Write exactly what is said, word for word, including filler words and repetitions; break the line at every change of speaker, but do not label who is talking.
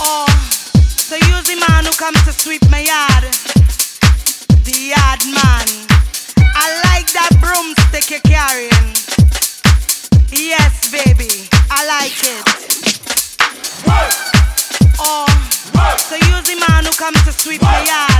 Oh, so use the man who come to sweep my yard. The yard man. I like that broomstick you're carrying. Yes, baby, I like it. Oh, so use the man who come to sweep my yard.